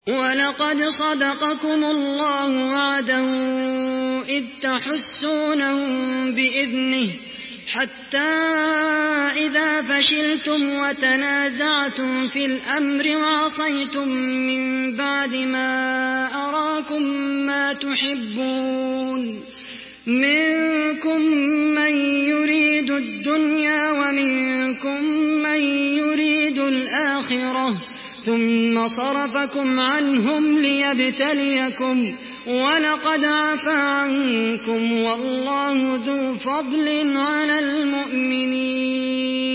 وَلَقَدْ صَدَقَكُمُ اللَّهُ وَعْدَهُ إِذْ تَحُسُّونَهُم بِإِذْنِهِ حَتَّىٰ إِذَا فَشِلْتُمْ وَتَنَازَعْتُمْ فِي الْأَمْرِ وَعَصَيْتُم مِّن بَعْدِ مَا أَرَاكُم مَّا تُحِبُّونَ مِنكُم مَّن يُرِيدُ الدُّنْيَا وَمِنكُم مَّن يُرِيدُ الْآخِرَةَ ثُمَّ صَرَفَكُمْ عَنْهُمْ لِيَبْتَلِيَكُمْ وَلَقَدْ عَفَا عَنكُمْ وَاللَّهُ ذُو فَضْلٍ عَلَى الْمُؤْمِنِينَ